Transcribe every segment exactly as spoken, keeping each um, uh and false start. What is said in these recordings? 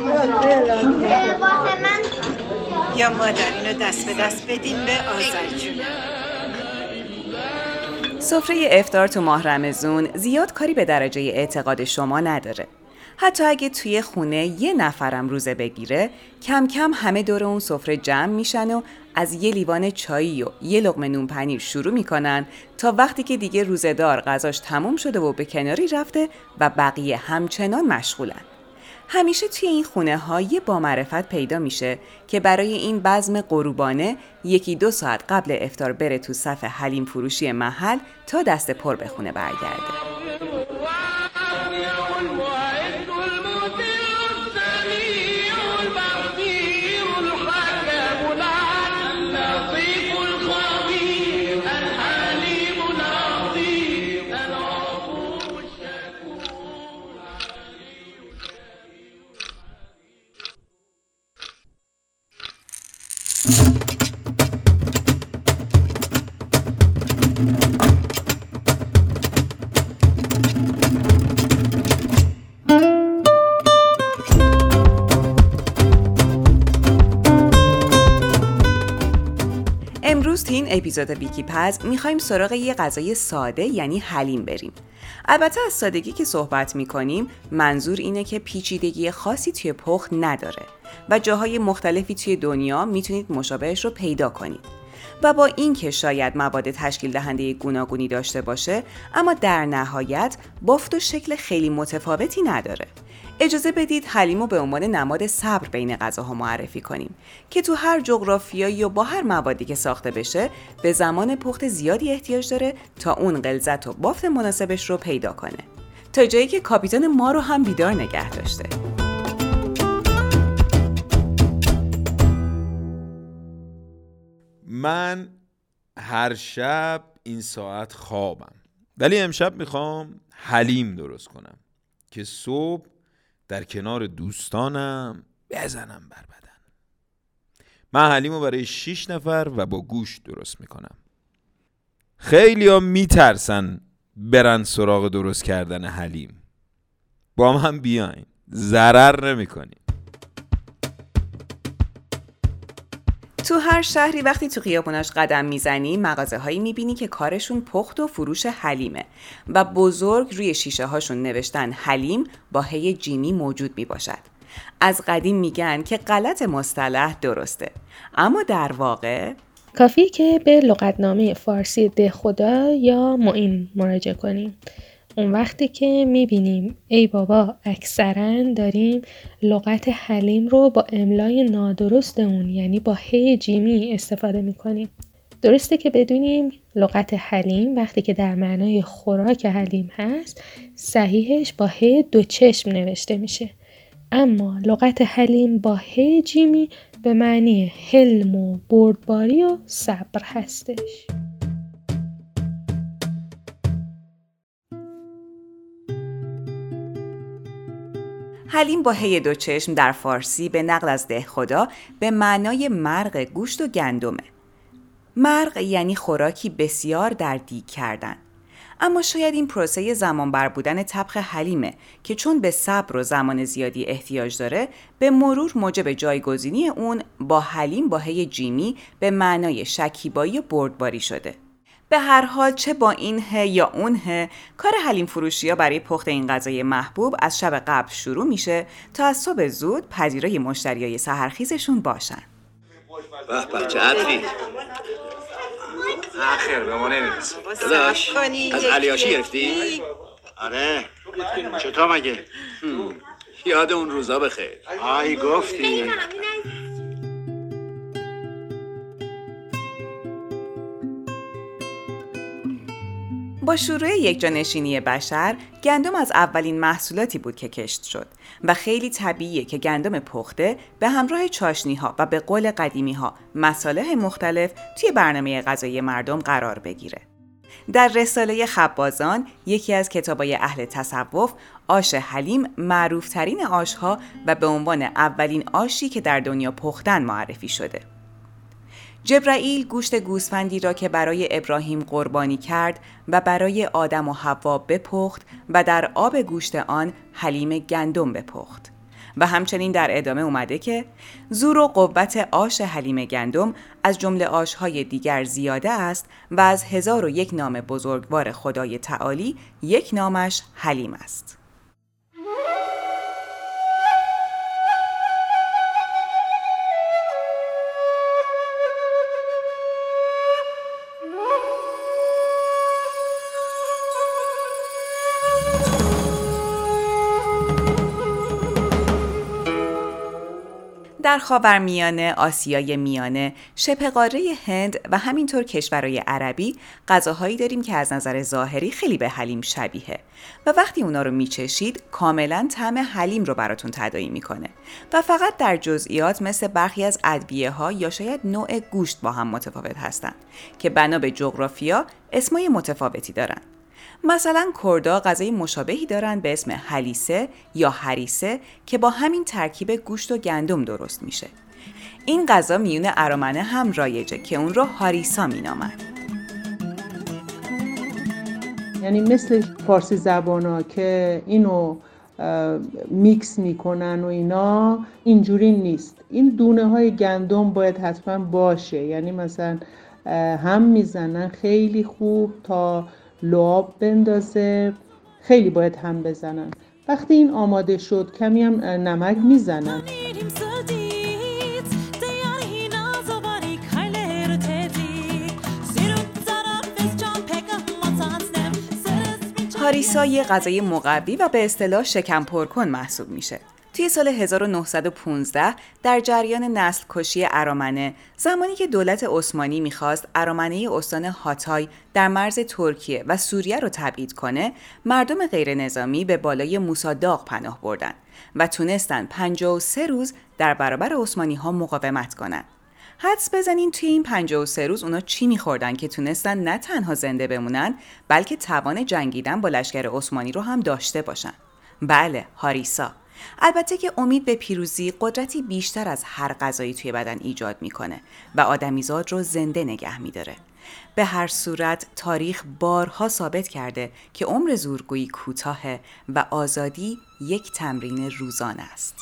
یا مادر اینو دست به دست بدیم به آذر جونه. سفره افطار تو ماه رمضان زیاد کاری به درجه اعتقاد شما نداره. حتی اگه توی خونه یه نفرم روزه بگیره، کم کم همه دور اون سفره جمع میشن و از یه لیوان چایی و یه لقمه نون پنیر شروع میکنن تا وقتی که دیگه روزه‌دار غذاش تموم شده و به کناری رفته و بقیه همچنان مشغولن. همیشه توی این خونه ها یه با معرفت پیدا میشه که برای این بزم غروبانه یکی دو ساعت قبل افطار بره تو صف حلیم فروشی محل تا دست پر به خونه برگرده. امروز تو این اپیزود ویکی پز میخوایم سراغ یه غذای ساده یعنی حلیم بریم. البته از سادگی که صحبت میکنیم منظور اینه که پیچیدگی خاصی توی پخت نداره و جاهای مختلفی توی دنیا میتونید مشابهش رو پیدا کنید. و با این که شاید مواد تشکیل دهنده گوناگونی داشته باشه، اما در نهایت بافت و شکل خیلی متفاوتی نداره. اجازه بدید حلیمو به عنوان نماد صبر بین غذاها معرفی کنیم که تو هر جغرافیایی و با هر موادی که ساخته بشه به زمان پخت زیادی احتیاج داره تا اون غلظت و بافت مناسبش رو پیدا کنه، تا جایی که کاپیتان ما رو هم بیدار نگه داشته. من هر شب این ساعت خوابم، ولی امشب میخوام حلیم درست کنم که صبح در کنار دوستانم بزنم بر بدن. من حلیمو برای شش نفر و با گوشت درست میکنم. خیلی ها میترسن برن سراغ درست کردن حلیم. با من بیاین، ضرر نمیکنیم. تو هر شهری وقتی تو خیابوناش قدم میزنی مغازه هایی میبینی که کارشون پخت و فروش حلیمه و بزرگ روی شیشه هاشون نوشتن حلیم با هی جیمی موجود میباشد. از قدیم میگن که غلط مصطلح درسته، اما در واقع کافیه که به لغتنامه فارسی دهخدا یا معین مراجعه کنیم. اون وقتی که میبینیم ای بابا اکثرا داریم لغت حلیم رو با املای نادرست اون یعنی با هی جیمی استفاده میکنیم. درسته که بدونیم لغت حلیم وقتی که در معنای خوراک حلیم هست صحیحش با هی دو چشم نوشته میشه، اما لغت حلیم با هی جیمی به معنی حلم و بردباری و صبر هستش. حلیم با هی دو چشم در فارسی به نقل از دهخدا به معنای مرغ گوشت و گندمه. مرغ یعنی خوراکی بسیار در دیگ کردن. اما شاید این پروسه زمان بر بودن طبخ حلیمه که چون به صبر و زمان زیادی احتیاج داره به مرور موجب جایگزینی اون با حلیم با هی جیمی به معنای شکیبایی و بردباری شده. به هر حال چه با این ه یا اون ه، کار حلیم فروشی‌ها برای پخت این غذای محبوب از شب قبل شروع میشه تا از صبح زود پذیرای مشتریای سحرخیزشون باشن. به به چه عطری. آخر به ما نمیرسه. داداش از علیاشی گرفتی؟ آره چطور مگه؟ یاد اون روزا بخیر. آی گفتی. با شروع یکجانشینی بشر، گندم از اولین محصولاتی بود که کشت شد و خیلی طبیعیه که گندم پخته به همراه چاشنی‌ها و به قول قدیمی‌ها مصالح مختلف توی برنامه غذایی مردم قرار بگیره. در رساله خبازان، یکی از کتابای اهل تصوف، آش حلیم معروف‌ترین آش‌ها و به عنوان اولین آشی که در دنیا پختن معرفی شده. جبرائیل گوشت گوسفندی را که برای ابراهیم قربانی کرد و برای آدم و حوا بپخت و در آب گوشت آن حلیم گندم بپخت. و همچنین در ادامه اومده که زور و قوت آش حلیم گندم از جمله آش‌های دیگر زیاده است و از هزار و یک نام بزرگوار خدای تعالی یک نامش حلیم است. در خاورمیانه، آسیای میانه، شبه قاره هند و همینطور کشورهای عربی غذاهایی داریم که از نظر ظاهری خیلی به حلیم شبیه و وقتی اونا رو میچشید کاملا طعم حلیم رو براتون تداعی میکنه و فقط در جزئیات مثل برخی از ادویه ها یا شاید نوع گوشت با هم متفاوت هستن که بنا به جغرافیا اسمای متفاوتی دارن. مثلا کردا غذای مشابهی دارن به اسم حلیسه یا هریسه که با همین ترکیب گوشت و گندم درست میشه. این غذا میون ارامنه هم رایجه که اون رو هاریسا مینامن. یعنی مثل فارسی زبانا که اینو میکس میکنن و اینا، اینجوری نیست. این دونه های گندم باید حتما باشه، یعنی مثلا هم میزنن خیلی خوب تا لعاب بندازه، خیلی باید هم بزنن. وقتی این آماده شد کمی هم نمک میزنن. هاریسا یه غذای مقوی و به اصطلاح شکم پرکن محسوب میشه. توی سال هزار و نهصد و پانزده در جریان نسل کشی ارامنه، زمانی که دولت عثمانی میخواست ارامنه استان هاتای در مرز ترکیه و سوریه رو تبعید کنه، مردم غیر نظامی به بالای موسی داغ پناه بردن و تونستن پنجاه و سه روز در برابر عثمانی ها مقاومت کنن. حدس بزنین توی این پنجاه و سه روز اونا چی میخوردن که تونستن نه تنها زنده بمونن بلکه توان جنگیدن با لشکر عثمانی رو هم داشته باشن. بله، هاریسا. البته که امید به پیروزی قدرتی بیشتر از هر غذایی توی بدن ایجاد میکنه و آدمیزاد رو زنده نگه میداره. به هر صورت تاریخ بارها ثابت کرده که عمر زورگویی کوتاهه و آزادی یک تمرین روزانه است.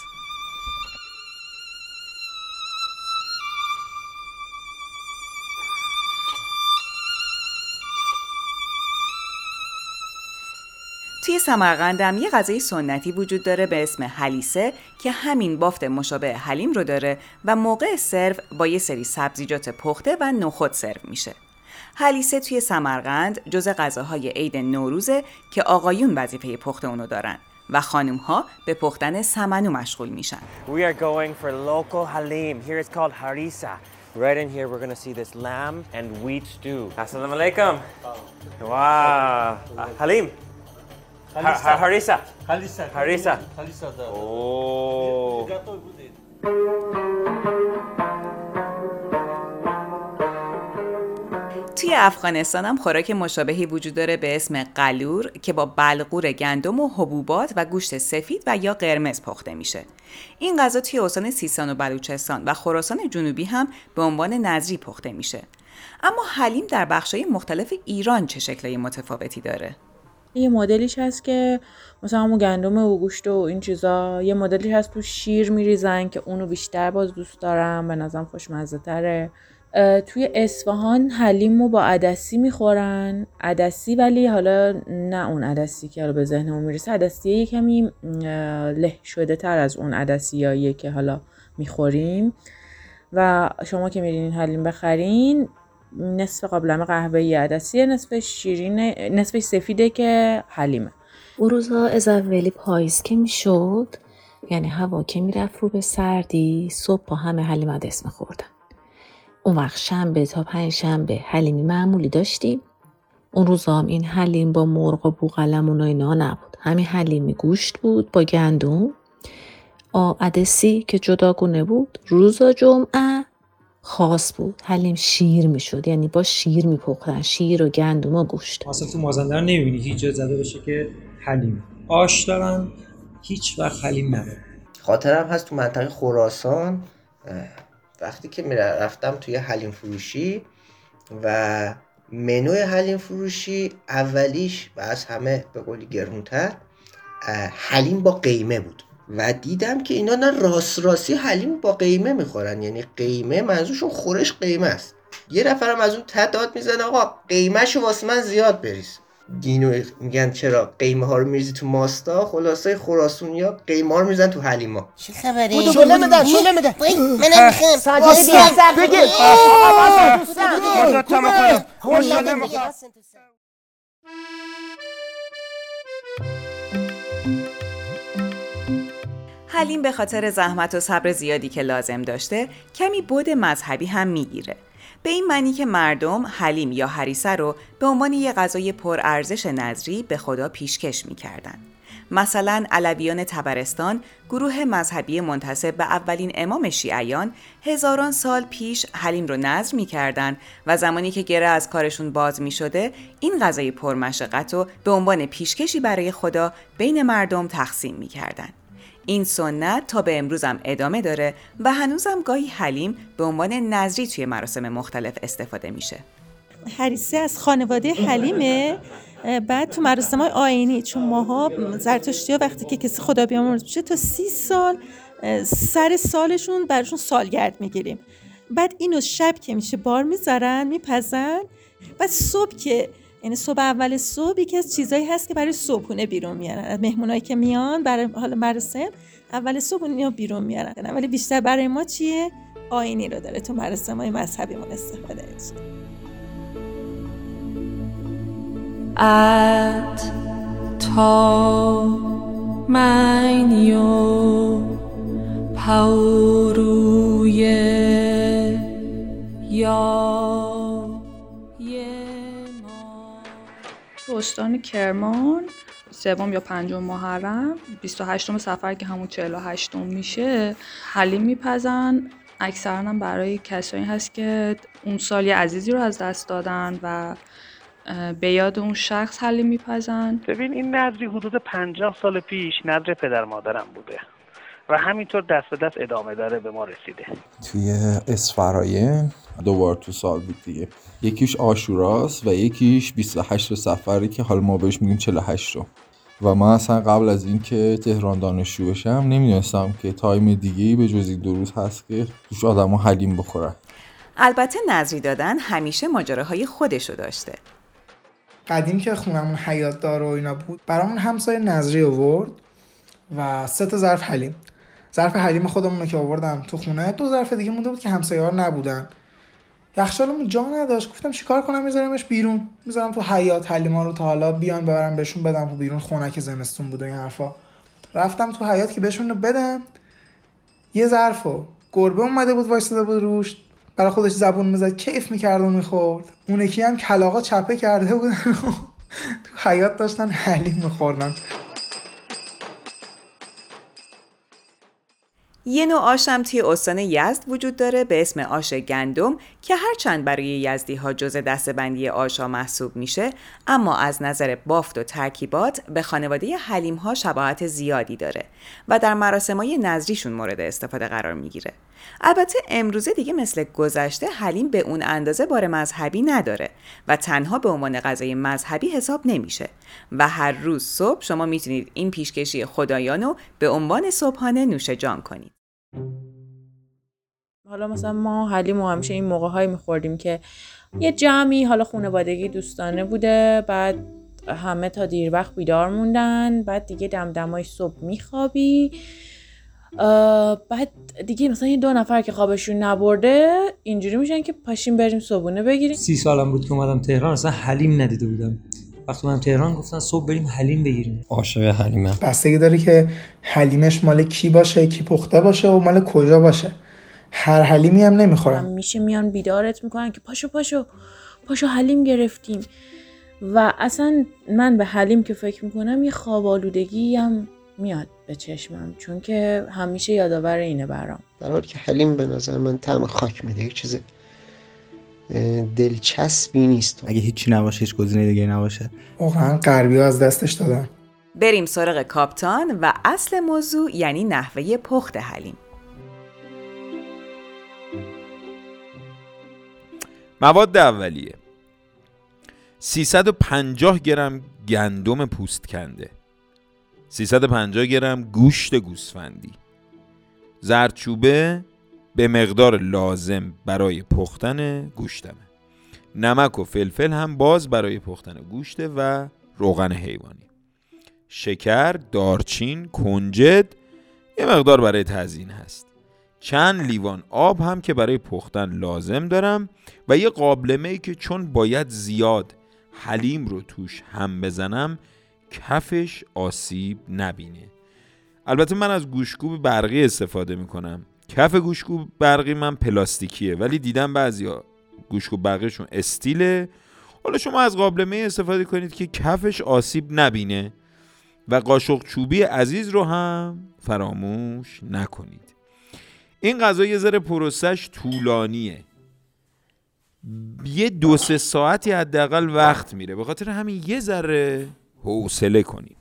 توی سمرقند هم یه غذای سنتی وجود داره به اسم حلیسه که همین بافت مشابه حلیم رو داره و موقع سرو با یه سری سبزیجات پخته و نخود سرو میشه. حلیسه توی سمرقند جزء غذاهای عید نوروزه که آقایون وظیفه پخت اونو دارن و خانم‌ها به پختن سمنو مشغول میشن. We are going for local halim. Here it's called harissa. Right in here we're going to see this lamb and wheat stew. Assalamu alaikum. Wow. Halim. هاریسا هاریسا هاریسا اوه. توی افغانستان هم خوراک مشابهی وجود داره به اسم قلور که با بلغور گندم و حبوبات و گوشت سفید و یا قرمز پخته میشه. این غذا توی استان سیستان و بلوچستان و خراسان جنوبی هم به عنوان نظری پخته میشه. اما حلیم در بخش‌های مختلف ایران چه شکل‌های متفاوتی داره؟ یه مدلیش هست که مثلا همون گندم و گوشت و این چیزا، یه مدلی هست تو شیر میریزن که اونو بیشتر باز دوست دارم، به نظرم خوشمزه تره. توی اصفهان حلیمو با عدسی میخورن، عدسی ولی حالا نه اون عدسی که حالا به ذهنمون میرسه، عدسی یه کمی له شده تر از اون عدسیاییه که حالا میخوریم. و شما که میرین حلیم بخرین، نصف قابلمه قهوه‌ای عدسیه، نصف شیرین، نصف سفیده که حلیمه. اون روزا از اولی پاییز که میشد، یعنی هوا که میرفت رو به سردی، صبح با همه حلیم عدس میخوردن. اون وقت شنبه تا پنج شنبه حلیمی معمولی داشتیم. اون روزا هم این حلیم با مرغ و بوقلمون و اینا نبود، همین حلیمی گوشت بود با گندم، عدسی که جداگونه بود. روزا جمعه خاص بود، حلیم شیر میشد، یعنی با شیر میپختن، شیر و گندم و گوشت. اصلا تو مازندران نمیبینی هیچ جا زده باشه که حلیم آش دارن، هیچ وقت حلیم نداره. خاطرم هست تو منطقه خراسان وقتی که میرفتم توی حلیم فروشی و منوی حلیم فروشی اولیش و از همه به قولی گرونتر حلیم با قیمه بود و دیدم که اینا نه راست راستی حلیم با قیمه میخورن، یعنی قیمه منظورشون خورش قیمه است. یه نفرم از اون ته داد میزنه آقا قیمهشو واسه من زیاد بریز. اینو میگن چرا قیمه ها رو میریزی تو ماستا، خلاصه خراسونیا قیمه ها رو میریزن تو حلیما. چه خبره؟ بودو شله میدن شله میدن من نمیخوام ساجد بگیر حلیم به خاطر زحمت و صبر زیادی که لازم داشته کمی بعد مذهبی هم میگیره. به این معنی که مردم حلیم یا هریسه رو به عنوان یه غذای پرارزش نظری به خدا پیشکش میکردن. مثلا علویان طبرستان، گروه مذهبی منتسب به اولین امام شیعیان، هزاران سال پیش حلیم رو نذر میکردن و زمانی که گره از کارشون باز میشده این غذای پرمشقت رو به عنوان پیشکشی برای خدا بین مردم تقسیم میکردن. این سنت تا به امروز هم ادامه داره و هنوزم گاهی حلیم به عنوان نذری توی مراسم مختلف استفاده میشه. هریسه از خانواده حلیمه. بعد تو مراسم‌های آیینی، چون ماها زرتشتی‌ها وقتی که کسی خدا بیامرز میشه تا سی سال سر سالشون براشون سالگرد میگیریم. بعد اینو شب که میشه بار میذارن میپزن. بعد صبح که یعنی صبح اول صبح یکی از چیزایی هست که برای صبحونه بیرون میارن. مهمونایی که میان برای حال مراسم اول صبح اونیا بیرون میارن. ولی بیشتر برای ما چیه؟ آیینی رو داره تو مراسم‌های مذهبیمون استفاده میشه. ات تا منیو پاوروی یا تو استان کرمان سوم یا پنجم محرم بیست و هشتم صفر که همون چهل و هشتم میشه حلیم میپزن. اکثرا هم برای کسایی هست که اون سال یه عزیزی رو از دست دادن و به یاد اون شخص حلیم میپزن. ببین این نذری حدود پنجاه سال پیش نذر پدر مادرم بوده و همینطور دست به دست ادامه داره به ما رسیده. توی اسفراین دوبار تو سال بود دیگه. یکیش عاشوراست و یکیش بیست و هشت صفری که حالا ما بهش میگیم چهل و هشت رو. و من اصلا قبل از این که تهران دانشجو بشم نمیدونستم که تایم دیگه‌ای به جز این دو روز هست که توش آدم‌ها حلیم بخورن. البته نذری دادن همیشه ماجراهای خودشو داشته. قدیم که خونمون حیاط دار و اینا بود برامون همسایه نذری آورد و سه تا ظرف حلیم. ظرف حلیم خودمون که آوردم تو خونه، دو ظرف دیگه مونده بود که همسایه‌ها نبودن. یخچالمون جا نداشت، گفتم چیکار کنم میذارمش بیرون، میذارم تو حیاط حلیما رو تا حالا بیان ببرم بهشون بدم تو بیرون، خونه که زمستون بود و این حرفا. رفتم تو حیاط که بهشون رو بدم، یه ظرفو گربه اومده بود وایساده بود روش، برای خودش زبون میزد کیف میکرد و میخورد. اون یکی هم کلاغا چپه کرده بودن تو حیاط داشتن حلیم میخوردن. یه نوع آش هم توی استان یزد وجود داره به اسم آش گندم که هرچند برای یزدی ها جزء دسته‌بندی آشا محسوب میشه، اما از نظر بافت و ترکیبات به خانواده حلیم ها شباهت زیادی داره و در مراسم‌های نذریشون مورد استفاده قرار میگیره. البته امروزه دیگه مثل گذشته حلیم به اون اندازه بار مذهبی نداره و تنها به عنوان غذای مذهبی حساب نمیشه و هر روز صبح شما میتونید این پیشکشی خدایانو به عنوان صبحانه نوش جان کنید. حالا مثلا ما حلیم همیشه این موقع‌هایی می‌خوردیم که یه جمعی حالا خانوادگی دوستانه بوده، بعد همه تا دیر وقت بیدار موندن، بعد دیگه دمدمای صبح میخوابی، بعد دیگه مثلا یه دو نفر که خوابشون نبرده اینجوری میشن که پاشیم بریم صبحونه بگیریم. سی سالم بود که اومدم تهران اصلا حلیم ندیده بودم. وقتی من تهران گفتن صبح بریم حلیم بگیریم. عاشق حلیمم. بستگی داره که حلیمش مال کی باشه، کی پخته باشه و مال کجا باشه. هر حلیمی هم نمیخورن. میشه میان بیدارت میکنن که پاشو پاشو پاشو حلیم گرفتیم. و اصلا من به حلیم که فکر میکنم یه خواب آلودگی هم میاد به چشمم، چون که همیشه یادآور اینه برام. در حالی که حلیم به نظر من طعم خاک میده، یک چیز دلچسبی نیست. اگه هیچی نباشه، هیچ گزینه دیگه نباشه، واقعا غربی‌ها از دستش دادن. بریم سراغ کاپتان و اصل موضوع یعنی نحوه پخت حلیم. مواد اولیه: سیصد و پنجاه گرم گندم پوست کنده، سیصد و پنجاه گرم گوشت گوسفندی، زردچوبه به مقدار لازم برای پختن گوشتمه، نمک و فلفل هم باز برای پختن گوشته و روغن حیوانی، شکر، دارچین، کنجد یه مقدار برای تزیین هست، چند لیوان آب هم که برای پختن لازم دارم و یه قابلمه‌ای که چون باید زیاد حلیم رو توش هم بزنم کفش آسیب نبینه. البته من از گوشتکوب برقی استفاده میکنم. کف گوشتکوب برقی من پلاستیکیه، ولی دیدم بعضیا گوشتکوب برقیشون استیله. حالا شما از قابلمه استفاده کنید که کفش آسیب نبینه و قاشق چوبی عزیز رو هم فراموش نکنید. این غذا یه ذره پروسش طولانیه، یه دو سه ساعتی حداقل وقت میره، به خاطر همین یه ذره حوصله کنید.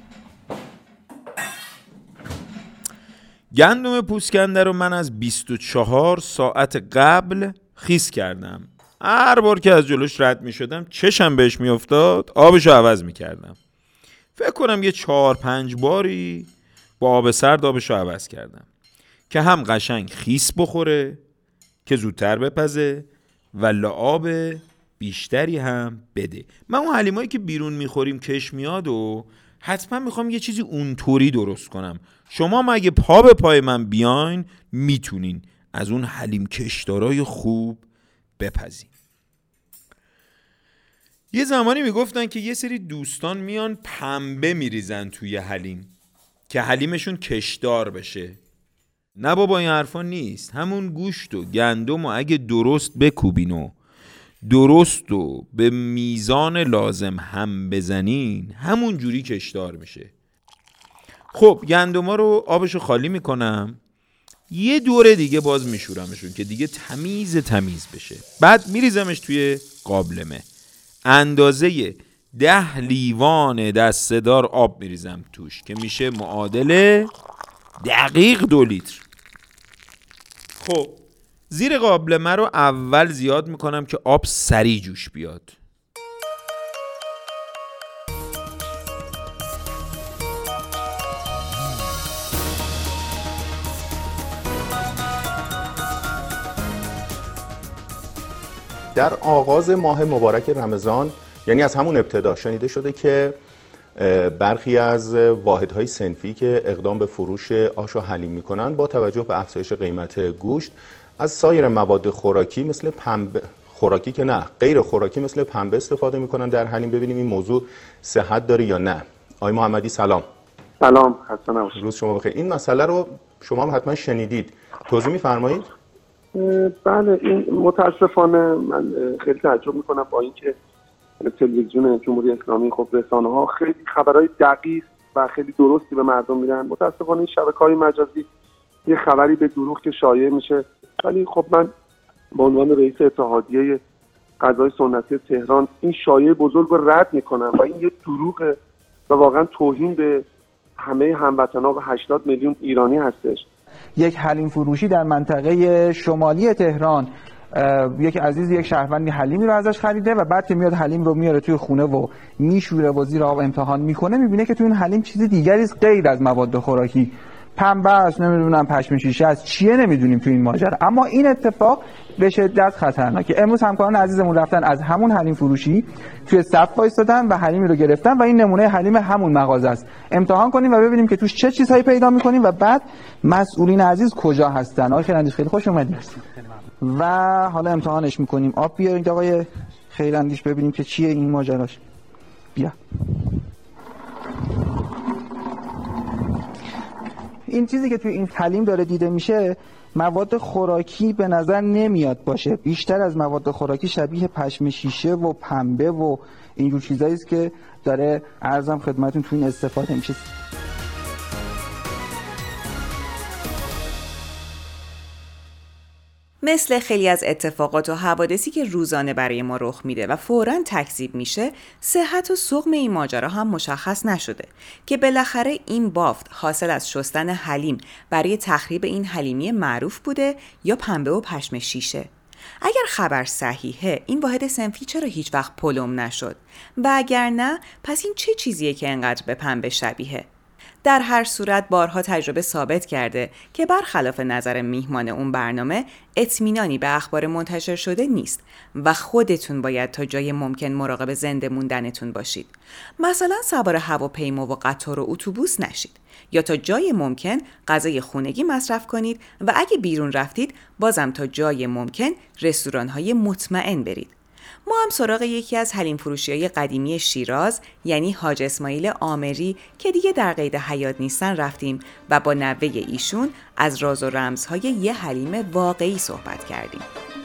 گندم پوسکنده رو من از بیست و چهار ساعت قبل خیس کردم. هر بار که از جلوش رد می شدم چشم بهش می افتاد آبشو عوض می کردم. فکر کنم یه چهار پنج باری با آب سرد آبشو عوض کردم که هم قشنگ خیس بخوره که زودتر بپزه و لعاب بیشتری هم بده. من اون حلیمایی که بیرون میخوریم کش میاد و حتما میخوام یه چیزی اونطوری درست کنم. شما مگه پا به پای من بیاین میتونین از اون حلیم کشدارای خوب بپزین. یه زمانی میگفتن که یه سری دوستان میان پنبه میریزن توی حلیم که حلیمشون کشدار بشه. نه بابا این حرفا نیست. همون گوشت و گندم و اگه درست بکوبین و درست و به میزان لازم هم بزنین همون جوری کشدار میشه. خب گندما رو آبشو خالی میکنم، یه دوره دیگه باز میشورمشون که دیگه تمیز تمیز بشه. بعد میریزمش توی قابلمه، اندازه ده لیوان دسته‌دار آب میریزم توش که میشه معادل دقیق دو لیتر. خب زیر قابلمه رو اول زیاد میکنم که آب سریع جوش بیاد. در آغاز ماه مبارک رمضان، یعنی از همون ابتدا، شنیده شده که برخی از واحدهای صنفی که اقدام به فروش آش و حلیم میکنن با توجه به افزایش قیمت گوشت از سایر مواد خوراکی مثل پنبه، خوراکی که نه، غیر خوراکی مثل پنبه استفاده میکنن در حلیم. ببینیم این موضوع صحت داره یا نه. آقای محمدی سلام. سلام، خسته نباشید. روز شما بخیر. این مسئله رو شما هم حتما شنیدید، توضیح میفرمایید؟ بله، این متاسفانه من خیلی تعجب میکنم با اینکه تلویزیون جمهوری اسلامی، خب رسانه ها خیلی خبرهای دقیق و خیلی درستی به مردم میدن. متاسفانه این شبکه‌های مجازی یه خبری به دروغ که شایع میشه. ولی خب من به عنوان رئیس اتحادیه غذای سنتی تهران این شایعه بزرگ رو رد میکنم و این یه دروغه و واقعا توهین به همه هموطنان و هشتاد میلیون ایرانی هستش. یک حلیم فروشی در منطقه شمالی تهران، یک عزیز یک شهروندی حلیمی رو ازش خریده و بعد که میاد حلیم رو میاره توی خونه و میشوره و زیر آب امتحان میکنه، میبینه که توی این حلیم چیز دیگری است غیر از مواد خوراکی. پنبه است، نمیدونم پشم شیشه است، چیه نمیدونیم توی این ماجرا. اما این اتفاق به شدت خطرناکه. امروز همکاران عزیزمون رفتن از همون حلیم فروشی توی صف وایسادن و حلیمی رو گرفتن و این نمونه حلیم همون مغازه است. امتحان کنیم و ببینیم که توش چه چیزهایی پیدا میکنیم و بعد مسئولین عزیز کجا هستن. آقای خیراندیش خیلی خوش اومدید. و حالا امتحانش میکنیم. آب بیارید آقای خیراندیش ببینیم که چیه این ماجراش. بیا. این چیزی که توی این حلیم داره دیده میشه مواد خوراکی به نظر نمیاد باشه. بیشتر از مواد خوراکی شبیه پشم شیشه و پنبه و اینجور چیزایی است که داره عرضم خدمتتون توی این استفاده میشه. مثل خیلی از اتفاقات و حوادثی که روزانه برای ما رخ میده و فوراً تکذیب میشه، صحت و سقم این ماجرا هم مشخص نشده که بالاخره این بافت حاصل از شستن حلیم برای تخریب این حلیمی معروف بوده یا پنبه و پشم شیشه. اگر خبر صحیحه، این واحد صنفی چرا هیچ وقت پلم نشد؟ و اگر نه، پس این چه چیزیه که انقدر به پنبه شبیه؟ در هر صورت بارها تجربه ثابت کرده که برخلاف نظر میهمان اون برنامه اطمینانی به اخبار منتشر شده نیست و خودتون باید تا جای ممکن مراقب زنده موندنتون باشید. مثلا سوار هواپیما و قطار و اتوبوس نشید یا تا جای ممکن غذای خونگی مصرف کنید و اگه بیرون رفتید بازم تا جای ممکن رستوران‌های مطمئن برید. ما هم سراغ یکی از حلیم فروشی‌های قدیمی شیراز یعنی حاج اسماعیل آمری که دیگه در قید حیات نیستن رفتیم و با نوه ایشون از راز و رمزهای یه حلیم واقعی صحبت کردیم.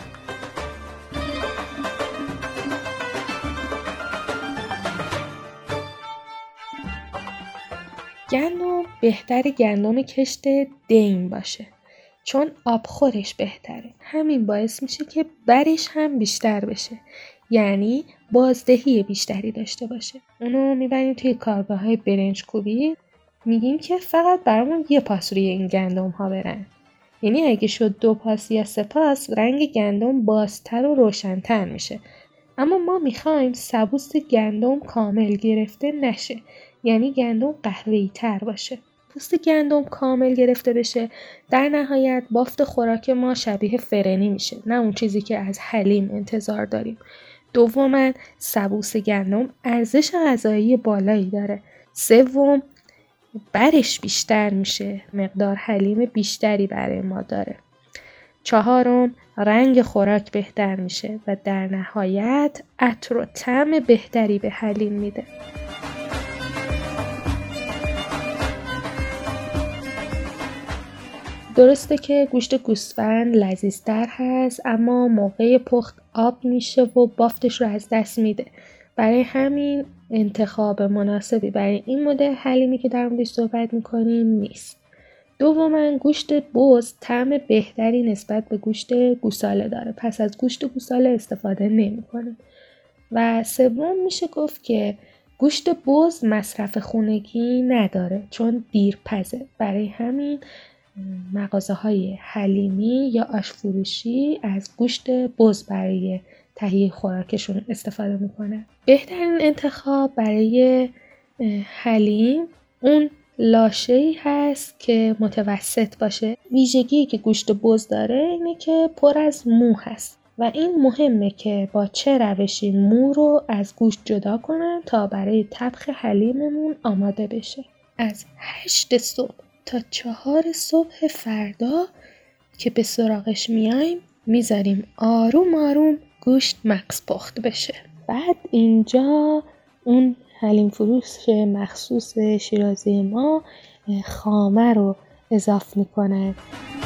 گندم بهتر گندم کشت دیم باشه چون آبخورش بهتره. همین باعث میشه که برش هم بیشتر بشه، یعنی بازدهی بیشتری داشته باشه. اونو میبریم توی کارگاه‌های برنج کوبی، میگیم که فقط برامون یه پاس روی این گندم ها برن. یعنی اگه شد دو پاس یا سه پاس رنگ گندم بازتر و روشن‌تر میشه. اما ما میخوایم سبوس گندم کامل گرفته نشه، یعنی گندم قهوه‌ای تر باشه. پوست گندم کامل گرفته بشه، در نهایت بافت خوراک ما شبیه فرنی میشه، نه اون چیزی که از حلیم انتظار داریم. دوماً سبوس گندم ارزش غذایی بالایی داره. سوم برش بیشتر میشه، مقدار حلیم بیشتری برای ما داره. چهارم رنگ خوراک بهتر میشه و در نهایت عطر و طعم بهتری به حلیم میده. درسته که گوشت گوسفند لذیذتر هست اما موقع پخت آب میشه و بافتش رو از دست میده. برای همین انتخاب مناسبی برای این مدل حلیمی که در موردش صحبت میکنیم نیست. دوماً گوشت بز طعم بهتری نسبت به گوشت گوساله داره، پس از گوشت گوساله استفاده نمیکنیم. و سوم میشه گفت که گوشت بز مصرف خونگی نداره چون دیرپزه. برای همین مغازه‌های حلیمی یا آشفروشی از گوشت بز برای تهیه خوراکشون استفاده میکنه. بهترین انتخاب برای حلیم اون لاشه‌ای هست که متوسط باشه. ویژگی که گوشت بز داره اینه که پر از مو هست و این مهمه که با چه روشی مو رو از گوشت جدا کنن تا برای طبخ حلیممون آماده بشه. از هشت صبح تا چهار صبح فردا که به سراغش میایم میذاریم آروم آروم گوشت مغز پخت بشه. بعد اینجا اون حلیم فروش مخصوص شیرازی ما خامه رو اضافه میکنه.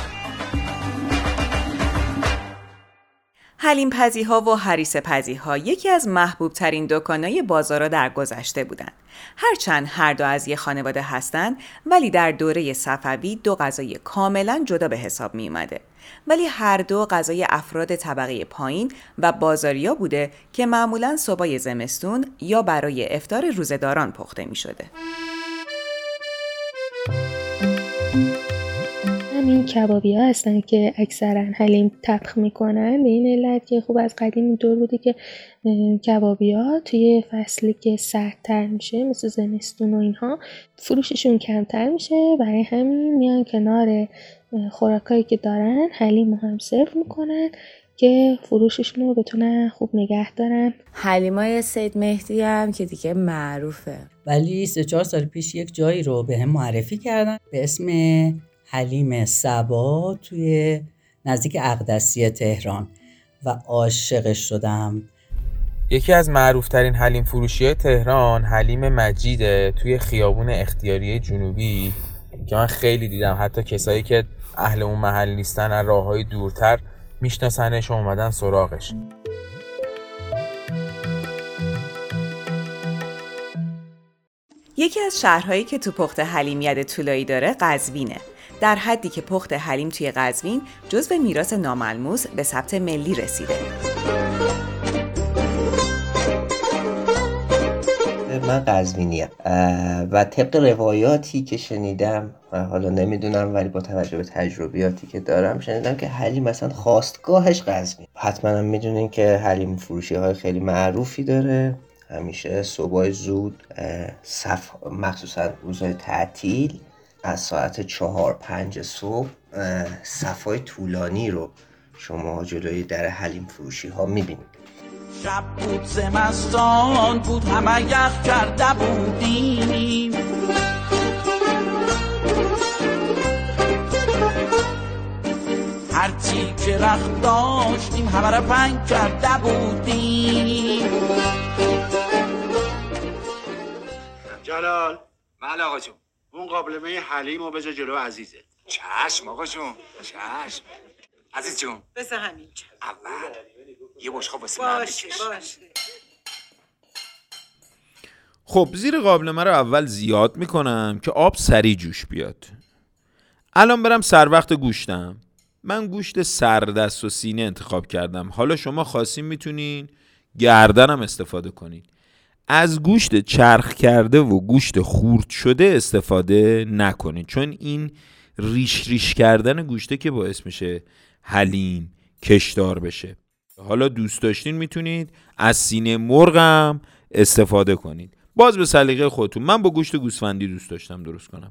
حلیم پزی ها و هریسه پزی ها یکی از محبوب ترین دکانای بازارا در گذشته بودن. هرچند هر دو از یک خانواده هستن ولی در دوره صفوی دو غذای کاملا جدا به حساب می اومده. ولی هر دو غذای افراد طبقه پایین و بازاریا بوده که معمولا صبحای زمستون یا برای افطار روزه‌داران پخته می شده. همین کبابی ها هستن که اکثرا حلیم طبخ میکنن، به این علت که خوب از قدیم اینطور بوده که کبابی ها توی فصلی که سردتر میشه مثل زمستون و اینها فروششون کمتر میشه. برای همین میان کنار خوراکایی که دارن حلیم هم سرو میکنن که فروششون رو بتونن خوب نگه دارن. حلیمای سید مهدی هم که دیگه معروفه، ولی سه چهار سال پیش یک جایی رو به هم معرفی کردن به اسم حلیم صبا توی نزدیک اقدسیه تهران و عاشقش شدم. یکی از معروفترین حلیم فروشی‌های تهران حلیم مجیده توی خیابون اختیاریه جنوبی که من خیلی دیدم، حتی کسایی که اهل اون محل نیستن از راه‌های دورتر میشناسنش و اومدن سراغش. یکی از شهرهایی که تو پخت حلیم ید طولایی داره قزوینه. در حدی که پخت حلیم توی قزوین جزو میراث ناملموس به ثبت ملی رسیده. من قزوینیم و طبق روایاتی که شنیدم و حالا نمیدونم ولی با توجه به تجربیاتی که دارم شنیدم که حلیم مثلا خواستگاهش قزوین. حتما هم میدونین که حلیم فروشی های خیلی معروفی داره همیشه صبح زود صف مخصوصا روزهای تعطیل از ساعت چهار پنج صبح صفای طولانی رو شما جلوی در حلیم فروشی ها میبینید. شب بود زمستان بود همه یخ کرده بودیم، هرچی که رخت داشتیم همه را پنگ کرده بودیم. جلال بله آقا جون، اون قابلمه حلیم رو بذار جلو عزیزه. چشم آقا جون، چشم. عزیز جون بذار همینجا اول یه بشقاب واسه من باشه بکش. باشه. خب زیر قابلمه رو اول زیاد میکنم که آب سریع جوش بیاد. الان برم سر وقت گوشتم. من گوشت سردست و سینه انتخاب کردم. حالا شما خواستین میتونین گردنم استفاده کنین. از گوشت چرخ کرده و گوشت خورد شده استفاده نکنین، چون این ریش ریش کردن گوشته که باعث میشه حلیم کشدار بشه. حالا دوست داشتین میتونید از سینه مرغم استفاده کنید، باز به سلیقه خودتون. من با گوشت گوسفندی دوست داشتم درست کنم.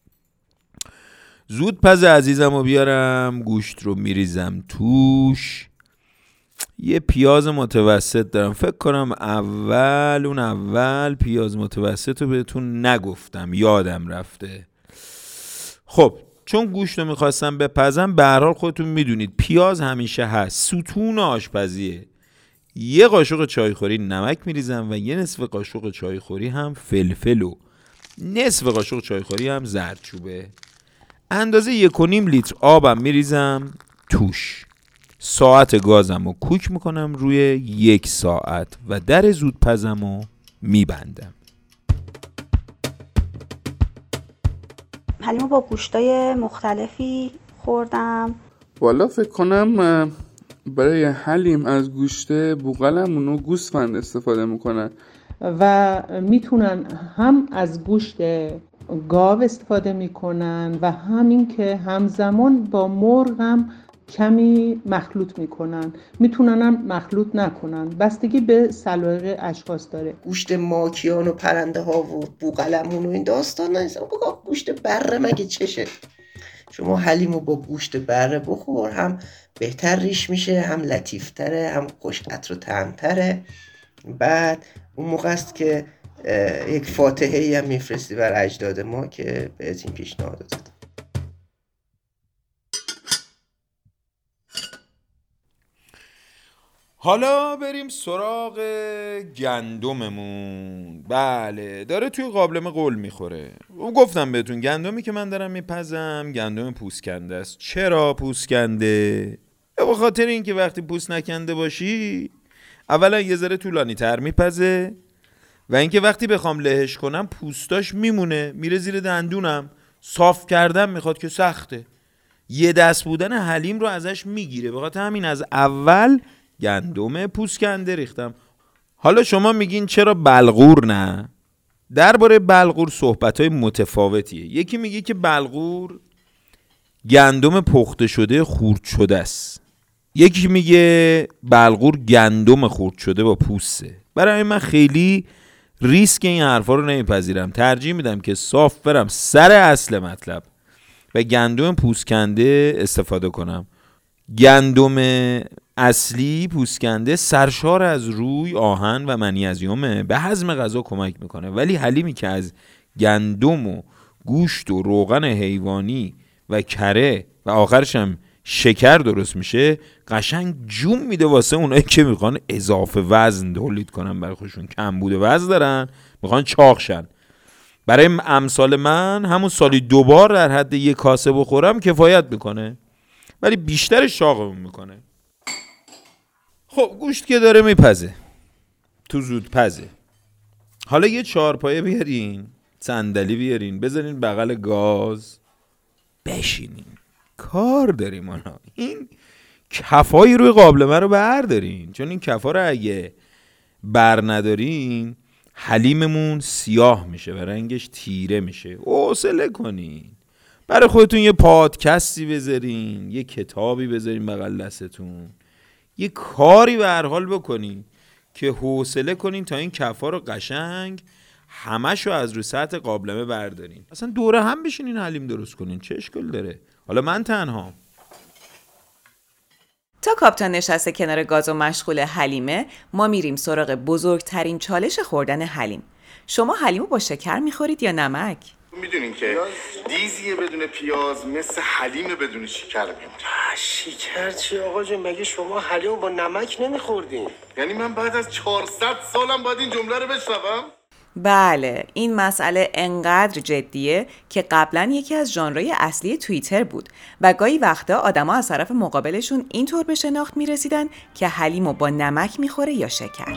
زود پز عزیزم رو بیارم، گوشت رو میریزم توش. یه پیاز متوسط دارم، فکر کنم اول اون اول پیاز متوسط رو بهتون نگفتم، یادم رفته. خب چون گوشت رو میخواستم بپزم، به هر حال خودتون میدونید پیاز همیشه هست، ستون آشپزیه. یه قاشق چایخوری نمک میریزم و یه نصف قاشق چایخوری هم فلفل و نصف قاشق چایخوری هم زردچوبه. اندازه یک و نیم لیتر آبم میریزم توش. ساعت گازم رو کوک میکنم روی یک ساعت و در زودپزم رو میبندم. حلیمو با گوشتای مختلفی خوردم. والا فکر کنم برای حلیم از گوشت بوقلمون و گوسفند استفاده میکنن و میتونن هم از گوشت گاو استفاده میکنن و همین که همزمان با مرغ هم کمی مخلوط میکنن. میتونن هم مخلوط نکنن، بستگی به سلیقه اشخاص داره. گوشت ماکیان و پرنده ها و بوقلمون و این داستان نیست. بگاه گوشت بره مگه چشه؟ شما حلیمو با گوشت بره بخور، هم بهتر ریش میشه، هم لطیفتره، هم خوش عطر و طعم‌تره. بعد اون موقع است که یک فاتحه‌ای هم میفرستی بر اجداد ما که بهت این پیشنهاد دادم. حالا بریم سراغ گندممون. بله داره توی قابلمه قول میخوره. گفتم بهتون گندمی که من دارم میپزم گندم پوست کنده است. چرا پوست کنده؟ به خاطر اینکه وقتی پوست نکنده باشی اولا یه ذره طولانی تر میپزه و اینکه وقتی بخوام لهش کنم پوستاش میمونه میره زیر دندونم. صاف کردن میخواد که سخته. یه دست بودن حلیم رو ازش میگیره. به خاطر همین از اول گندم پوست کنده ریختم. حالا شما میگین چرا بلغور نه؟ درباره بلغور صحبت‌های متفاوتیه. یکی میگه که بلغور گندم پخته شده خورد شده است. یکی میگه بلغور گندم خورد شده با پوسته. برای من خیلی ریسک این حرفا رو نمیپذیرم. ترجیح میدم که صاف برم سر اصل مطلب و گندم پوست کنده استفاده کنم. گندم اصلی پوست کنده سرشار از روی، آهن و منیزیمه، به هضم غذا کمک میکنه. ولی حلیمی که از گندم و گوشت و روغن حیوانی و کره و آخرش هم شکر درست میشه، قشنگ جون میده واسه اونایی که میخوان اضافه وزن تولید کنن، برای خودشون کمبود وزن دارن میخوان چاق شن. برای امثال من همون سالی دوبار در حد یک کاسه بخورم کفایت میکنه، ولی بیشتر شاقمون میکنه. خب گوشت که داره میپزه تو زود پزه. حالا یه چهارپایه بیارین، صندلی بیارین، بذارین بغل گاز، بشینین، کار داریم آنها. این کفای روی قابلمه رو بردارین، چون این کفا رو اگه بر ندارین حلیممون سیاه میشه و رنگش تیره میشه. حوصله کنین، برای خودتون یه پادکستی بذارین، یه کتابی بذارین بغل دستتون، یه کاری به هر حال بکنین که حوصله کنین تا این کفا رو قشنگ همشو از رو سطح قابلمه بردارین. اصلا دوره هم بشینین حلیم درست کنین، چه اشکال داره؟ حالا من تنها. تا کاپتان نشسته کنار گاز و مشغول حلیمه، ما میریم سراغ بزرگترین چالش خوردن حلیم. شما حلیمو با شکر میخورید یا نمک؟ میدونین که دیزیه بدون پیاز مثل حلیم بدون شکر میمونه. شکر چی آقا جون؟ مگه شما حلیمو با نمک نمیخوردین؟ یعنی من بعد از چهارصد سالم باید این جمله رو بشنوم؟ بله، این مسئله انقدر جدیه که قبلا یکی از ژانرهای اصلی توییتر بود و گاهی وقتا آدما از طرف مقابلشون اینطور به شناخت میرسیدن که حلیمو با نمک میخوره یا شکر.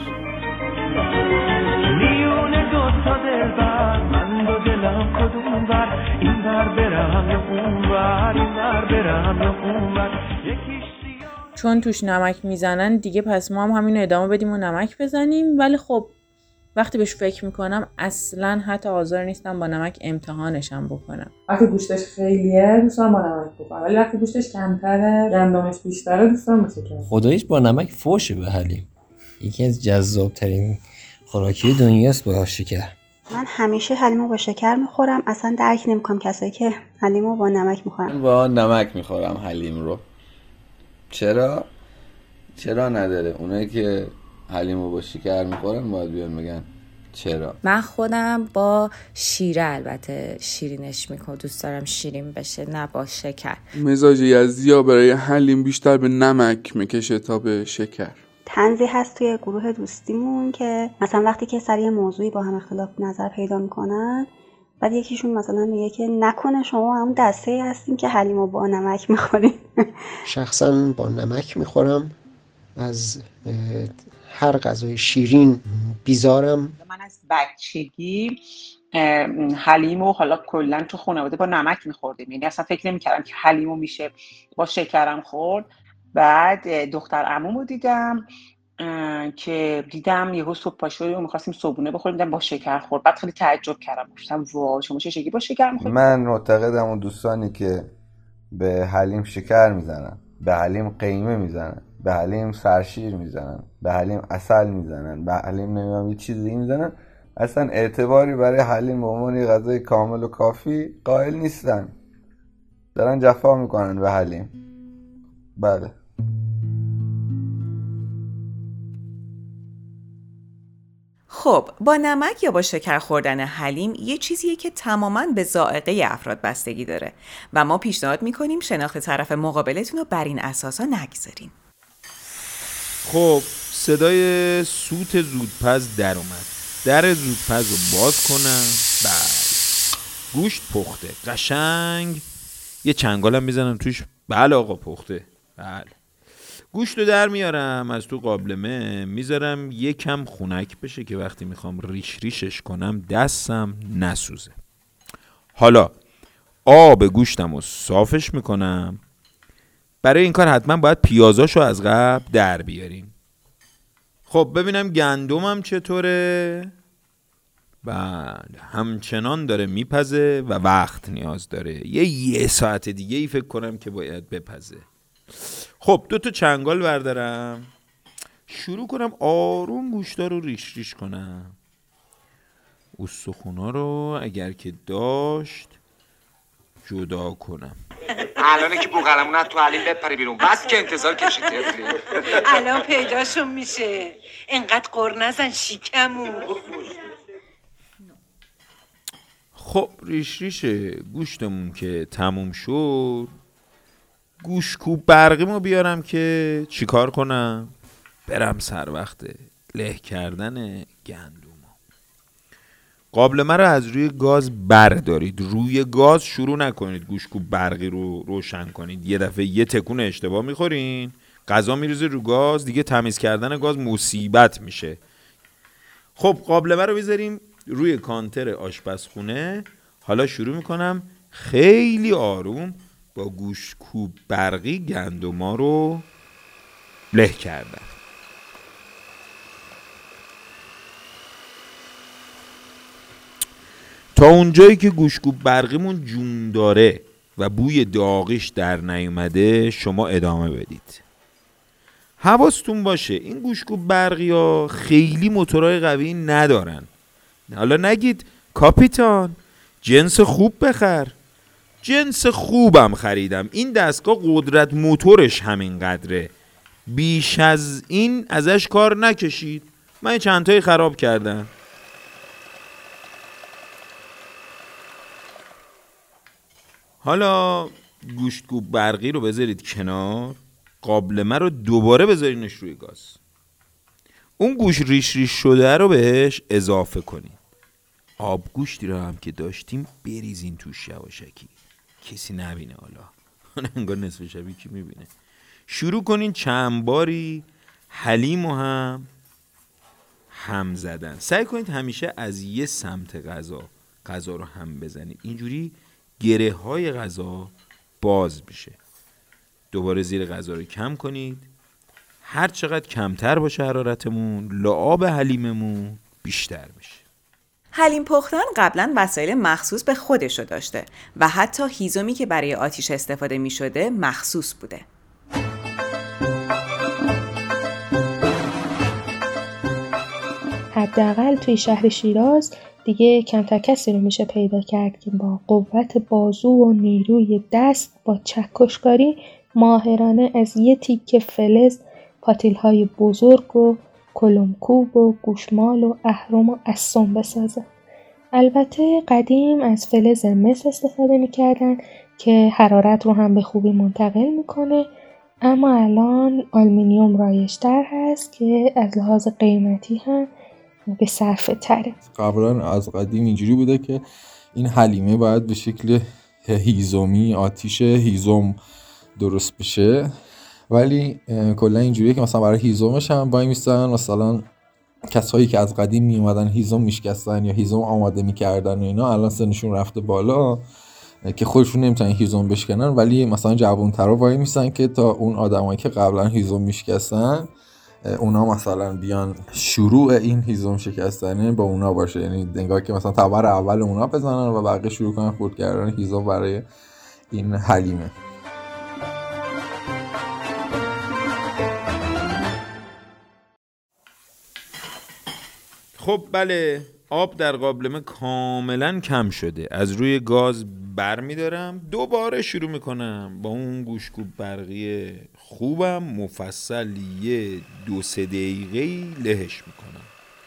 چون توش نمک میزنن دیگه، پس ما هم همینو ادامه بدیم و نمک بزنیم. ولی خب وقتی بهش فکر میکنم اصلا حتی حاضر نیستم با نمک امتحانشم بکنم. وقتی گوشتش خیلیه دوست دارم با نمک بخورم، ولی وقتی گوشتش کمتره، گندمش بیشتره، دوست دارم با شکر. خداییش با نمک فوشه به حلیم. یکی از جذابترین خوراکی دنیاست با شکر. من همیشه حلیمو با شکر میخورم، اصلا درک نمیکنم کسایی که حلیمو با نمک میخورن. من با نمک میخورم حلیم رو. چرا؟ چرا نداره؟ اونایی که حلیمو با شکر میخورن باید بیان بگن چرا. من خودم با شیره البته شیرینش میکنم، دوست دارم شیرین بشه نه با شکر. مزاج یزدیا برای حلیم بیشتر به نمک میکشه تا به شکر. طنزی هست توی گروه دوستیمون که مثلا وقتی که سر یه موضوعی با هم اختلاف نظر پیدا میکنن، بعد یکیشون مثلا میگه که نکنه شما همون دسته هستین که حلیمو با نمک میخورین. شخصا با نمک میخورم، از هر غذای شیرین بیزارم. من از بچگی حلیمو حالا کلا تو خانواده با نمک میخوردیم، یعنی اصلا فکر نمیکردم که حلیمو میشه با شکرم خورد. بعد دختر عمومو دیدم که دیدم یهو صبح پا شدیم و می‌خواستیم صبحونه بخوریم، دیدم با شکر خورد. بعد خیلی تعجب کردم، گفتم واو شما چه شکلی با شکر می‌خورید؟ من معتقدم اون دوستانی که به حلیم شکر میزنن، به حلیم قیمه میزنن، به حلیم سرشیر میزنن، به حلیم عسل میزنن، به حلیم نمیدونم یه چیز دیگه میزنن، اصلا اعتباری برای حلیم به عنوان یه غذای کامل و کافی قائل نیستن. دارن جفا میکنن به حلیم. بله. خب با نمک یا با شکر خوردن حلیم یه چیزیه که تماماً به ذائقه افراد بستگی داره و ما پیشنهاد میکنیم شناخت طرف مقابلتون رو بر این اساسا نگذارین. خب صدای سوت زودپز در اومد. در زودپز رو باز کنم. بله گوشت پخته قشنگ، یه چنگالم میزنم توش. بله آقا پخته. بله گوشت رو در میارم از تو قابلمه، میذارم یکم خنک بشه که وقتی میخوام ریش ریشش کنم دستم نسوزه. حالا آب گوشتم رو صافش میکنم. برای این کار حتما باید پیازاشو از قبل در بیاریم. خب ببینم گندمم چطوره. بله همچنان داره میپزه و وقت نیاز داره، یه یه ساعت دیگه ای فکر کنم که باید بپزه. خب دو تا چنگال بردارم، شروع کنم آروم گوشتا رو ریش ریش کنم. استخونا رو اگر که داشت جدا کنم. الانه که بوقلمون تو حلیم بپره بیرون، بس که انتظار کشید تفلی. الان پیداشون میشه، اینقدر قر نزن شیکمون. خب ریش ریش گوشتمون که تموم شد، گوشکوب برقیمو بیارم که چیکار کنم؟ برم سر وقت له کردن گندم. قابلمه رو از روی گاز بردارید، روی گاز شروع نکنید گوشکوب برقی رو روشن کنید. یه دفعه یه تکون اشتباه میخورین، غذا میریزه رو گاز، دیگه تمیز کردن گاز مصیبت میشه. خب قابلمه رو بذاریم روی کانتر آشپزخونه. حالا شروع میکنم خیلی آروم با گوشکوب برقی گندما رو له کردن. تا اونجایی که گوشکوب برقیمون جون داره و بوی داغیش در نیومده شما ادامه بدید. حواستون باشه این گوشتکوب برقی ها خیلی موتورهای قوی ندارن. حالا نگید کاپیتان جنس خوب بخر. جنس خوبم خریدم. این دستگاه قدرت موتورش همین قدره، بیش از این ازش کار نکشید. من چند تایی خراب کردم. حالا گوشتکوب برقی رو بذارید کنار، قابلمه رو دوباره بذارینش روی گاز. اون گوش ریش ریش شده رو بهش اضافه کنید. آب گوشتی رو هم که داشتیم بریزین توش یواشکی، کسی نبینه. حالا انگار نصف شبی کی میبینه. شروع کنین چند باری حلیم و هم هم زدن. سعی کنید همیشه از یه سمت غذا غذا رو هم بزنید، اینجوری گره های غذا باز بشه. دوباره زیر غذا رو کم کنید. هر چقدر کمتر باشه حرارتمون، لعاب حلیممون بیشتر بشه. حلیم پختن قبلا وسایل مخصوص به خودشو داشته و حتی هیزمی که برای آتیش استفاده می شده مخصوص بوده. حداقل توی شهر شیراز دیگه کمتر کسی رو میشه پیدا کرد که با قوت بازو و نیروی دست با چکشکاری ماهرانه از یه تیکه فلز پاتیل‌های بزرگ و کلمکوب و گوشمال و اهرم و اسم بسازه. البته قدیم از فلز مس استفاده میکردن که حرارت رو هم به خوبی منتقل میکنه، اما الان آلومینیوم رایج‌تر هست که از لحاظ قیمتی هم به صرفه تره. قبلا از قدیم اینجوری بوده که این حلیمه باید به شکل هیزومی آتیش هیزم درست بشه، ولی کلا اینجوریه که مثلا برای هیزمش هم وای میستن، مثلا کسایی که از قدیم می اومدن هیزم میشکستن یا هیزم آماده میکردن و اینا الان سنشون رفته بالا که خودشون نمیتونن هیزم بشکنن، ولی مثلا جوان‌ترا وای میستن که تا اون آدمایی که قبلا هیزم میشکستن اونا مثلا بیان شروع این هیزم شکستنه با اونا باشه، یعنی انگار که مثلا تبر اول اونا بزنن و بقیه شروع کنن خورد کردن هیزم برای این حلیمه. خب بله، آب در قابلمه کاملا کم شده. از روی گاز بر می دارم، دوباره شروع میکنم با اون گوشتکوب برقی خوبم مفصل یه دو سه دقیقه‌ای لهش میکنم.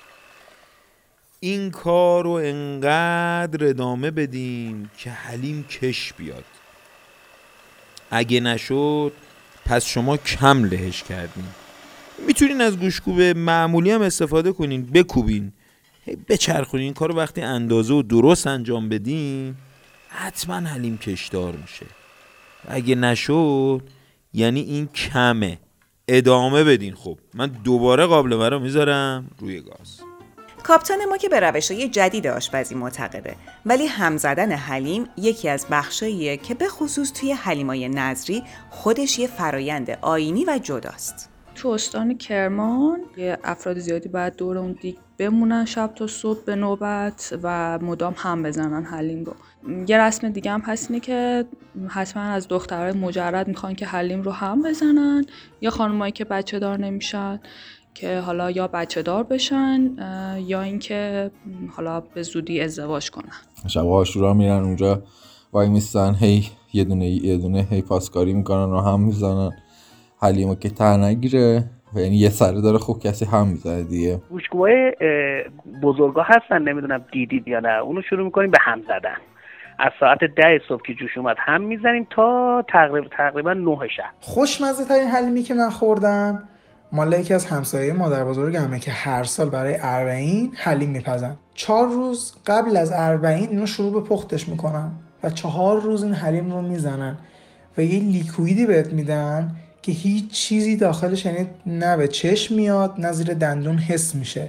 این کار رو انقدر ادامه بدیم که حلیم کش بیاد. اگه نشد پس شما کم لهش کردین. میتونین از گوشتکوب معمولی هم استفاده کنین، بکوبین بچرخونین. این کارو وقتی اندازه و درست انجام بدین حتما حلیم کشدار میشه. اگه نشد یعنی این کمه، ادامه بدین. خب من دوباره قابلمه رو میذارم روی گاز. کاپتان ما که به روش‌های جدید آشپزی معتقده، ولی هم زدن حلیم یکی از بخشاییه که به خصوص توی حلیمای نظری خودش یه فرایند آیینی و جداست. تو استان کرمان یه افراد زیادی باید دور اون دیگ بمونن شب تا صبح به نوبت و مدام هم بزنن حلیم رو. یه رسم دیگه هم هست اینه که حتما از دخترای مجرد میخوان که حلیم رو هم بزنن، یا خانمایی که بچه دار نمیشن که حالا یا بچه دار بشن یا اینکه حالا به زودی ازدواج کنن. شب عاشورا میرن اونجا وای میستن، هی یه دونه یه دونه هی پاسکاری میکنن و هم میزنن حلیمو که ته نگیره، یعنی یه سره داره خوب کسی هم میزنه دیگه. گوشتکوبای بزرگا هستن، نمیدونم دیدید یا نه، اونو شروع میکنیم به هم زدن. از ساعت ده صبح که جوش اومد هم میزنیم تا تقریبا تقریبا نه شب. خوشمزه ترین حلیمی که من خوردم مال یکی از همسایه مادر بزرگمه که هر سال برای اربعین حلیم میپزن. چهار روز قبل از اربعین اینو شروع به پختش میکنن و چهار روز این حلیم رو میزنن و یه لیکویدی بهت میدن که هیچ چیزی داخلش، یعنی نه به چشم میاد نه زیر دندون حس میشه.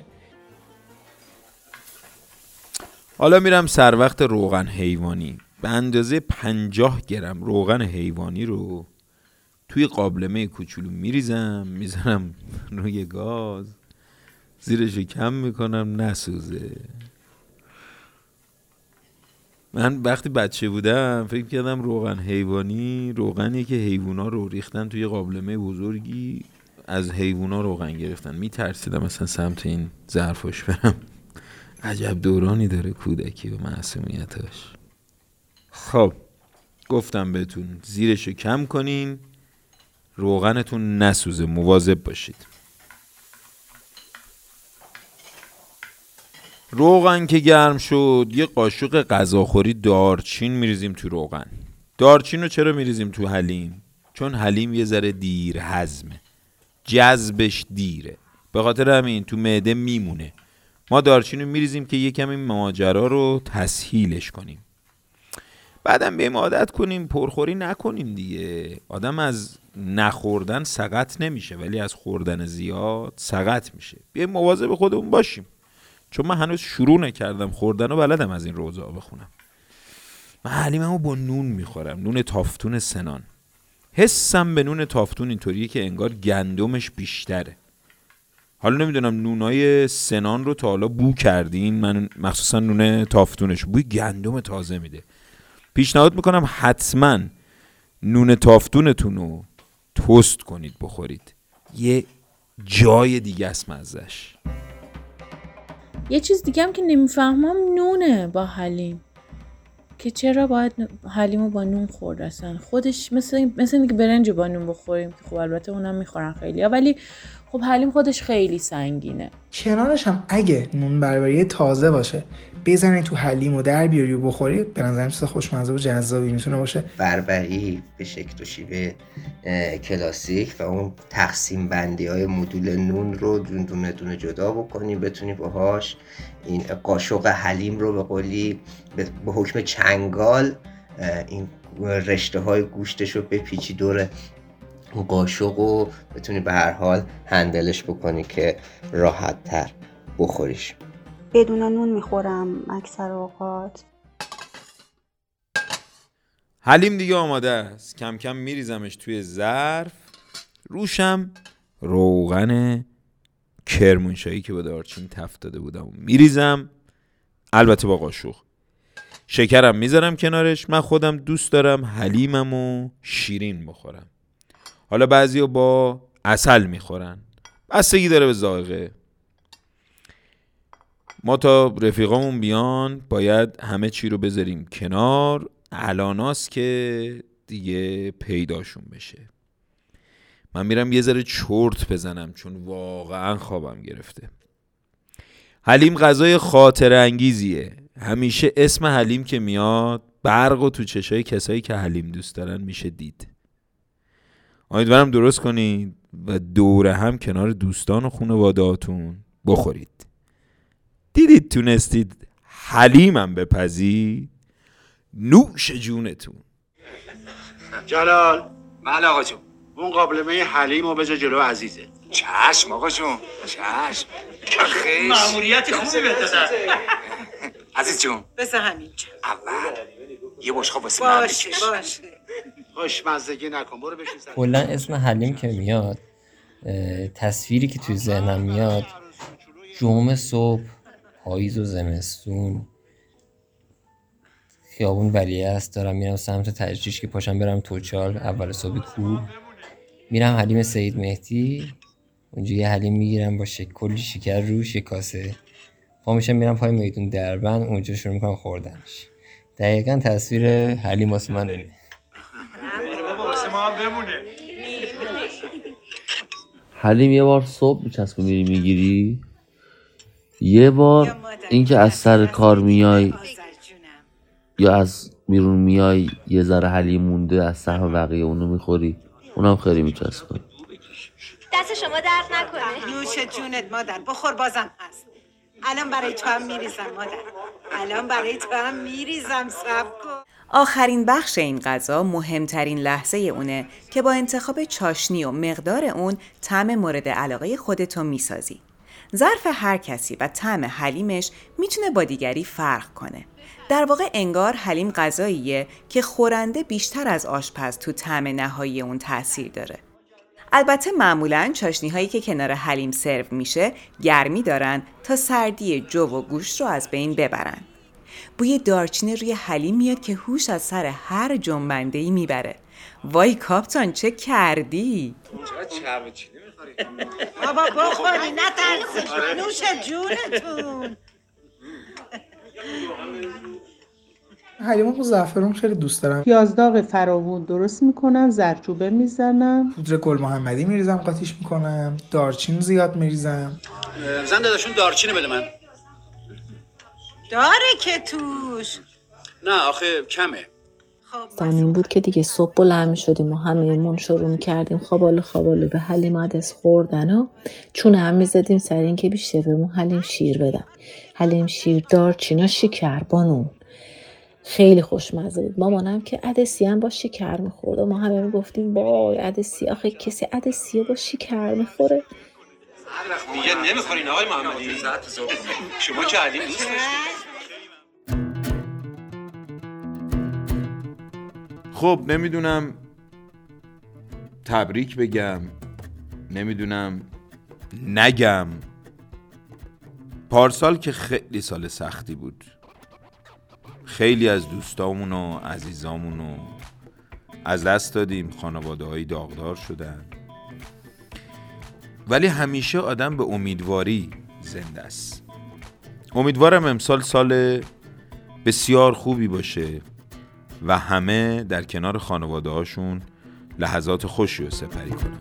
حالا میرم سر وقت روغن حیوانی. به اندازه پنجاه گرم روغن حیوانی رو توی قابلمه کوچولو میریزم، میزنم روی گاز، زیرشو کم میکنم نسوزه. من وقتی بچه بودم فکر کردم روغن حیوانی روغنیه که حیوونا رو ریختن توی قابلمه بزرگی از حیوونا روغن گرفتن. میترسیدم مثلا سمت این ظرفاش برم. عجب دورانی داره کودکی و معصومیتاش. خب گفتم بهتون زیرشو کم کنین، روغنتون نسوزه، مواظب باشید. روغن که گرم شد یه قاشق غذاخوری دارچین میریزیم تو روغن. دارچین رو چرا میریزیم تو حلیم؟ چون حلیم یه ذره دیر هضمه، جذبش دیره، به خاطر همین تو معده میمونه. ما دارچین رو میریزیم که یه کمی ماجرا رو تسهیلش کنیم. بعدم بهم عادت کنیم پرخوری نکنیم دیگه. آدم از نخوردن سقط نمیشه ولی از خوردن زیاد سقط میشه. بیایم مواظب خودمون باشیم، چون من هنوز شروع نکردم خوردن و بلدم از این روزا بخونم. من حلیممو با نون میخورم، نون تافتون سنان. حسم به نون تافتون اینطوریه که انگار گندمش بیشتره. حالا نمیدونم نونای سنان رو تا حالا بو کردین؟ من مخصوصا نون تافتونش بوی گندم تازه میده. پیشنهاد میکنم حتما نون تافتونتون رو توست کنید بخورید، یه جای دیگه است مزهش. یه چیز دیگه هم که نمیفهمم نونه با حلیم، که چرا باید حلیمو با نون خورد اصلا؟ خودش مثل مثل اینکه برنج با نون بخوریم که خب البته اونم میخورن خیلیا، ولی خب حلیم خودش خیلی سنگینه. کنارش هم اگه نون بربری تازه باشه بزنید تو حلیم و در بیاری و بخورید، به نظرم چیز خوشمزه و جذابی میتونه باشه. بربری به شکل و شیوه کلاسیک و اون تقسیم بندی های مدول نون رو دونه دونه دونه جدا بکنی، بتونی باهاش این قاشق حلیم رو به قولی به حکم چنگال این رشته های گوشتش رو بپیچی دور قاشق و بتونی به هر حال هندلش بکنی که راحت تر بخوریش. بدون نون میخورم اکثر اوقات. حلیم دیگه آماده است. کم کم میریزمش توی ظرف، روشم روغن کرمانشاهی که با دارچین تفت داده بودم میریزم، البته با قاشق. شکرم میذارم کنارش. من خودم دوست دارم حلیممو شیرین بخورم. حالا بعضیا با عسل میخورن، بستگی داره به ذائقه. ما تا رفیقامون بیان باید همه چی رو بذاریم کنار، الاناست که دیگه پیداشون بشه. من میرم یه ذره چرت بزنم چون واقعا خوابم گرفته. حلیم غذای خاطره انگیزیه. همیشه اسم حلیم که میاد برق و تو چشای کسایی که حلیم دوست دارن میشه دید. امیدوارم درست کنید و دوره هم کنار دوستان و خانواده‌هاتون بخورید. دیدید تونستید حلیمم بپزید؟ نوش جونتون. جلال. بله آقا جون. اون قابلمه حلیم رو بذار جلو عزیزه. چشم آقا جون، چشم. خیش ماموریت خوبی بهت دادن. عزیز جون بذار همینجا. اول یه بشقاب واسه من باشه بکش. باشه. خوشمزدگی نکن، برو بشین سر. کلا اسم حلیم که میاد، تصویری که توی ذهنم میاد جمعه صبح، پاییز و زمستون، خیابون ولیعصر، دارم میرم سمت تجریش که پاشم برم توچال، اول صبح کوه میرم حلیم سید مهدی، اونجا یه حلیم میگیرم با شک کلی شکر روش، یه کاسه، پا میشم میرم پای میدون دربند، اونجا شروع میکنم خوردنش. دقیقاً تصویر حلیم واسه من اینه. واسه ما هم بمونه. حلیم یه بار صبح میچسبه میری میگیری، یه بار اینکه از سر کار میای یا از بیرون میای یه ذره حلیم مونده از سهم بقیه اونو میخوری، اونم خیلی میچسبه. دست شما درد نکنه. نوش جونت مادر، بخور بازم هست. الان برای تو هم میریزم مادر. الان برای تو هم میریزم، صبر کن. آخرین بخش این غذا مهمترین لحظه اونه که با انتخاب چاشنی و مقدار اون طعم مورد علاقه خودتو میسازی. ظرف هر کسی و طعم حلیمش میتونه با دیگری فرق کنه. در واقع انگار حلیم غذاییه که خورنده بیشتر از آشپز تو طعم نهایی اون تأثیر داره. البته معمولاً چاشنی هایی که کنار حلیم سرو میشه گرمی دارن تا سردی جو و گوشت رو از بین ببرن. بوی دارچین روی حلیم میاد که هوش از سر هر جنبنده‌ای میبره. وای کاپتان چه کردی؟ چرا چرب چینی میخوری؟ بابا بخوری نترسید، نوش جونتون. حلیمو با زعفرون خیلی دوست دارم. پیازداغ فراوون درست میکنم، زردچوبه میزنم، پودر گل محمدی میریزم، قاطیش میکنم، دارچین زیاد میریزم. زن داداشون دارچینه بده من. داره که توش. نه آخه کمه. داستان این بود که دیگه صبح بلند می‌شدیم و همه‌مون شروع می‌کردیم خوابالو خوابالو به حلیم عدس خوردن و چون هم می‌زدیم سر این که بیشتر بهمون حلیم شیر بدن. حلیم شیر، دارچین، شکر، بانون. خیلی خوشمزه بود. مامانم که عدسی هم با شکر می‌خورد و ما همه می‌گفتیم وای عدسی، آخه کسی عدسی با شکر می‌خوره؟ دیگه نمی‌خورین آقای محمدی؟ شما که حلیم دوست داشتید. خب نمیدونم تبریک بگم، نمیدونم نگم. پارسال که خیلی سال سختی بود، خیلی از دوستامون و عزیزامون رو از دست دادیم، خانواده هایی داغدار شدن، ولی همیشه آدم به امیدواری زنده است. امیدوارم امسال سال بسیار خوبی باشه و همه در کنار خانواده هاشون لحظات خوشی رو سپری کنن.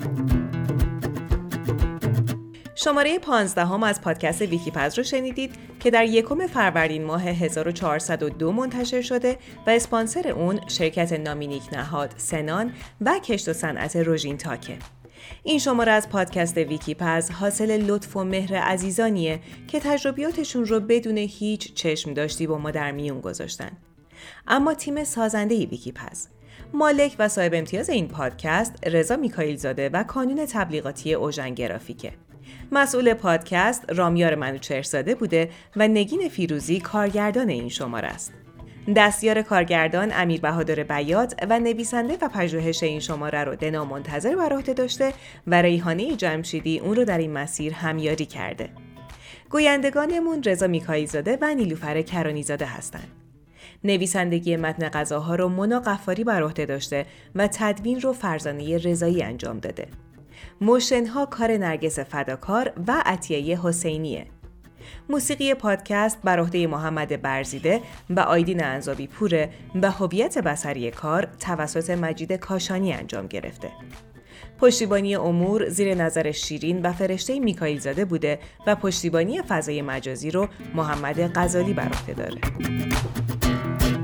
شماره پانزدهم از پادکست ویکی‌پز رو شنیدید که در یکم فروردین ماه هزار و چهارصد و دو منتشر شده و اسپانسر اون شرکت نامینیک نهاد سنان و کشت و صنعت روژین تاکه. این شماره از پادکست ویکی‌پز حاصل لطف و مهر عزیزانیه که تجربیاتشون رو بدون هیچ چشم داشتی با ما در میون گذاشتن. اما تیم سازنده ویکی‌پز، مالک و صاحب امتیاز این پادکست رضا میکائیل زاده و کانون تبلیغاتی اوژن گرافیکه. مسئول پادکست رامیار منوچهرزاده بوده و نگین فیروزی کارگردان این شماره است. دستیار کارگردان امیر بهادر بیات و نویسنده و پژوهش این شماره رو دنا منتظر بر عهده داشته و ریحانه جمشیدی اون رو در این مسیر همیاری کرده. گویندگانمون رضا میکائیل زاده و نیلوفر کرانی زاده هستند. نویسندگی متن غذاها رو مونا غفاری بر عهده داشته و تدوین رو فرزانه رضایی انجام داده. موشن‌ها کار نرگس فداکار و عطیه حسینیه. موسیقی پادکست بر عهده محمد برزیده و آیدین انزابی پوره و هویت بصری کار توسط مجید کاشانی انجام گرفته. پشتیبانی امور زیر نظر شیرین و فرشته میکائیل زاده بوده و پشتیبانی فضای مجازی رو محمد غزالی بر عهده داره.